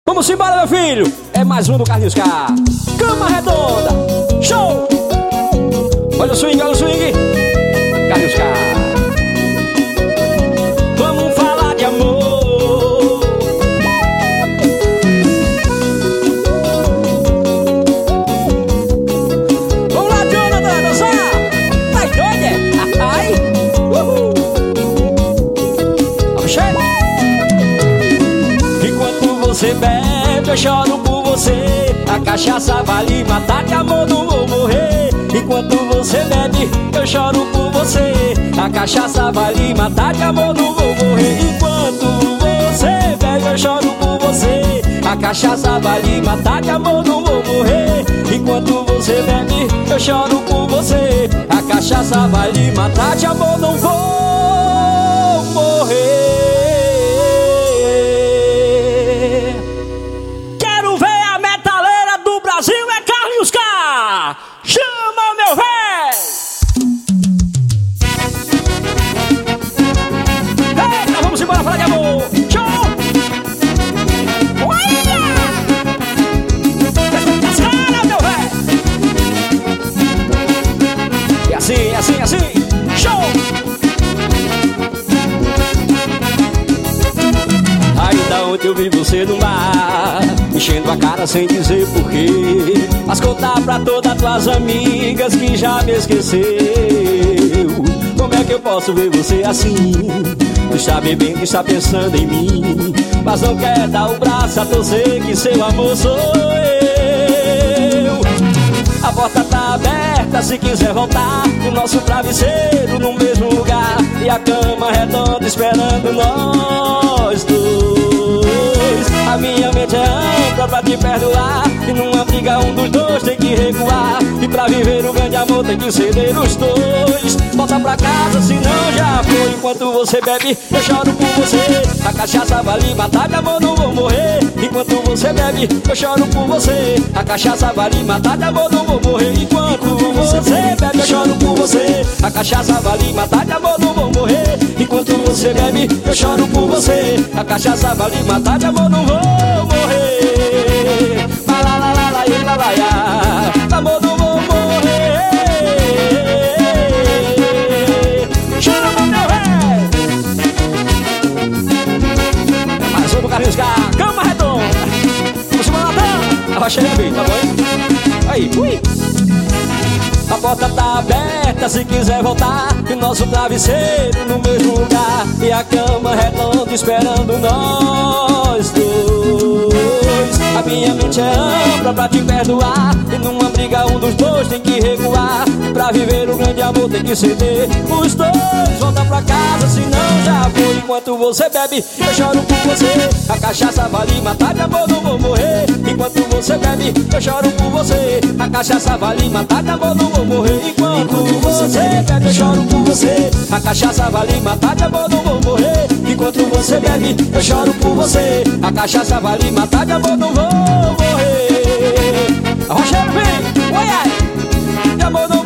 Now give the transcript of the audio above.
Vamos embora, meu filho. É mais um do Carlinhos K. Cama redonda. Show. Olha o swing, olha o swing. Carlinhos K. Vamos falar de amor. Vamos lá, Jonathan, dançar. Tá doido, é? Ai. Enquanto você bebe, eu choro por você. A cachaça vale matar, de amor não vou morrer. Enquanto você bebe, eu choro por você. A cachaça vale matar, de amor não vou morrer. Enquanto você bebe, eu choro por você. A cachaça vale matar, de amor não vou morrer. Enquanto você bebe, eu choro por você. A cachaça vale matar, de amor não vou morrer. Quero ver a metaleira do Brasil, é Carlinhos K. Chama, meu véi! Eita, vamos embora falar de amor! Show! Olha! As caras, meu véi! É assim, é assim, é assim! Show! Ainda ontem eu vi você no mar, enchendo a cara sem dizer porquê. Mas contar pra todas tuas amigas que já me esqueceu. Como é que eu posso ver você assim? Tu está bebendo, está pensando em mim, mas não quer dar o braço a torcer, que seu amor sou eu. A porta tá aberta se quiser voltar, o nosso travesseiro no mesmo lugar, e a cama redonda esperando nós dois. A minha mente é ampla pra te perdoar, e numa briga um dos dois tem que recuar, e pra viver o grande amor tem que ceder os dois. Volta pra casa senão já foi. Enquanto você bebe, eu choro por você. A cachaça vale matar, de amor não vou morrer. Enquanto você bebe, eu choro por você. A cachaça vale matar, de amor não vou morrer. Enquanto você bebe, eu choro por você. A cachaça vale matar, de amor não vou morrer. Enquanto você bebe, eu choro por você. A cachaça vale matar, de amor não vou morrer. La la la la la la la la. Amor não vou morrer. Chama, meu rei. É mais um do Carlinhos K. Cama redonda. Vamos embora, Natan. Arrocha bem, tá bom? Aí, fui. A porta tá aberta se quiser voltar, e nosso travesseiro no mesmo lugar, e a cama redonda esperando nós dois. A minha mente é ampla pra te perdoar, e numa briga um dos dois tem que recuar, e pra viver o grande amor tem que ceder os dois. Volta pra casa senão já foi. Enquanto você bebe, eu choro por você. A cachaça vale matar, de amor não vou morrer. Enquanto você bebe, eu choro por você. A cachaça vale matar, de amor não vou morrer. Enquanto você bebe, eu choro por você. A cachaça vale matar, de amor não vou morrer. Enquanto você bebe, eu choro por você. A cachaça vale matar, de amor não vou morrer. Rochelle, vem, oi, ai, de amor não